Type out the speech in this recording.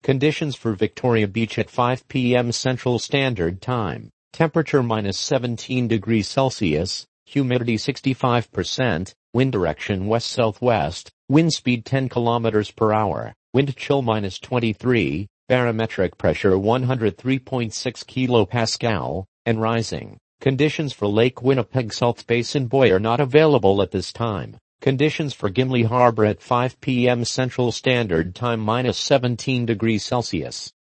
Conditions for Victoria Beach at 5 p.m. Central Standard Time. Temperature minus 17 degrees Celsius, humidity 65%, wind direction west-southwest, wind speed 10 kilometers per hour, wind chill minus 23, barometric pressure 103.6 kilopascal, and rising. Conditions for Lake Winnipeg South Basin buoy are not available at this time. Conditions for Gimli Harbor at 5 p.m. Central Standard Time minus 17 degrees Celsius.